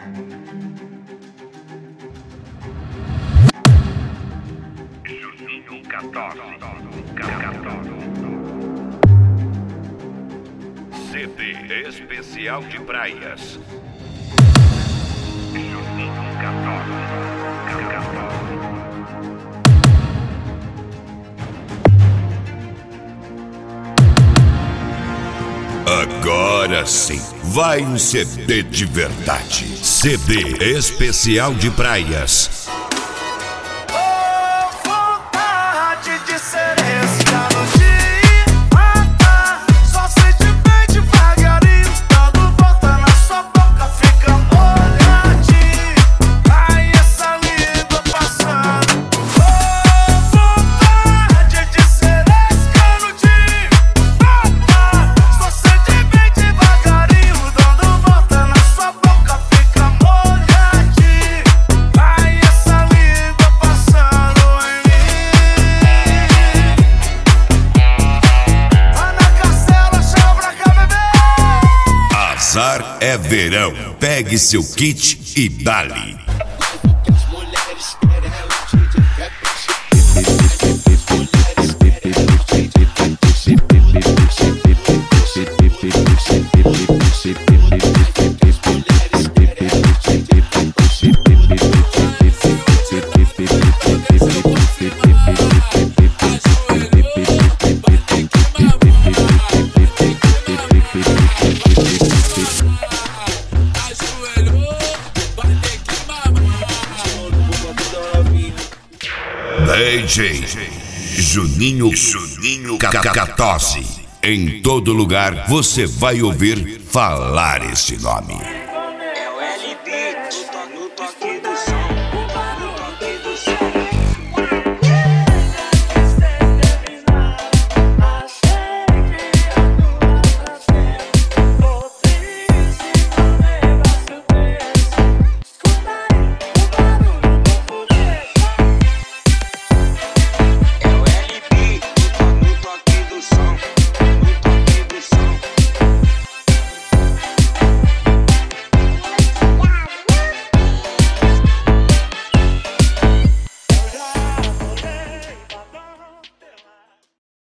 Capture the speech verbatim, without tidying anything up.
Juninho quatorze. C D especial de praias. Juninho quatorze. Agora sim, vai um C D de verdade. C D especial de praias. Oh, vontade de ser esse garotinho. Mata, só sente bem devagarinho. Dando volta na sua boca, fica molhadinho. Ai, essa língua passando. Oh, vontade de ser esse garotinho. Mata, só sente bem devagarinho. Dando volta na sua boca, fica molhadinho. Ai, essa língua passando em mim. Ana Castela, chama pra cá, bebê. Azar é verão. Pegue seu kit e dali. D J Juninho Juninho quatorze. Em todo lugar você vai ouvir falar esse nome. É o L B, no toque do som.